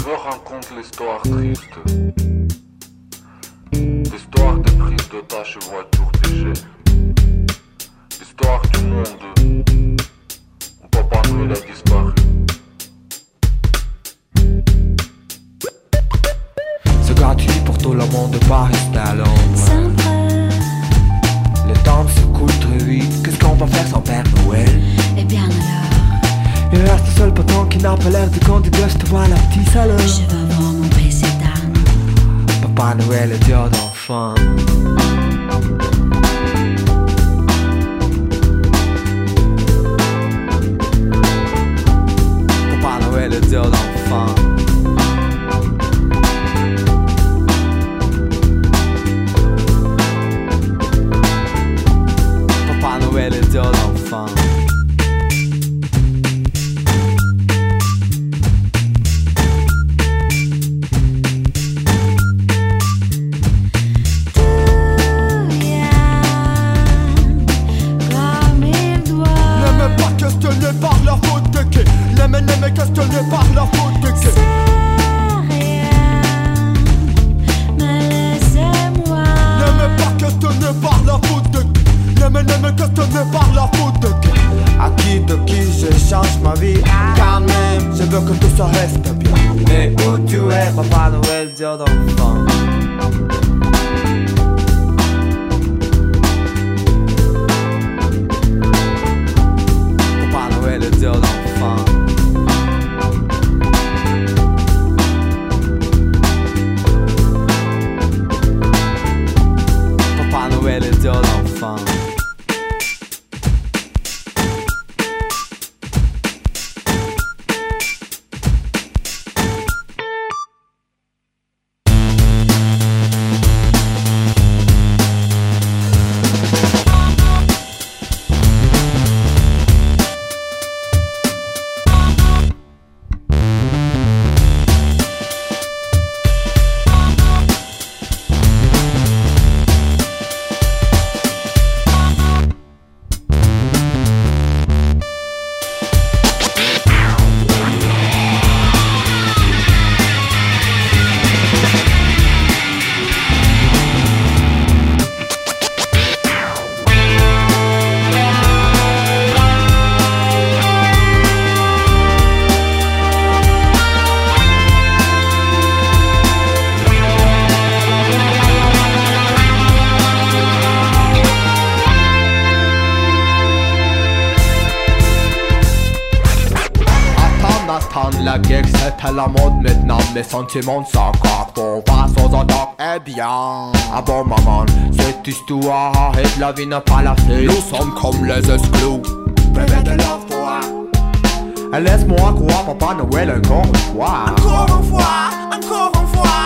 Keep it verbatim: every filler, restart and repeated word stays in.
veux raconter l'histoire triste. L'histoire des prises d'otages et voitures piégées. L'histoire du monde où Papa Noël a disparu. C'est gratuit pour tout le monde de pas rester à l'ombre. Le temps s'écoule très vite. Qu'est-ce qu'on va faire sans Père Noël? Eh bien alors, il reste le seul poton qui n'a pas l'air de quand il gauche te voir la petite salope. je veux voir mon précédent. Papa Noël est Dieu d'enfant. Papa Noël est Dieu d'enfant. Papa Noël est Dieu d'enfant. Par leur faute de quai, les menées questionnés par leur faute de quai. C'est rien, mais laissez-moi. Ne me pas questionner par leur faute de quai, les menées questionnés par leur faute de quai. À qui de qui je change ma vie, quand même je veux que tout ça reste bien. Mais où tu es, Papa Noël, Dieu d'enfant? Papa Noël est Dieu d'enfant. Papa Noël est Dieu d'enfant. La guerre c'est à la mode maintenant, mes sentiments s'accordent pour face aux attaques. Eh bien, ah bon maman, cette histoire et de la vie n'a pas la fin. Nous sommes comme les exclus, bébé de la foi. Laisse-moi croire Papa Noël encore une fois. Encore une fois, encore une fois.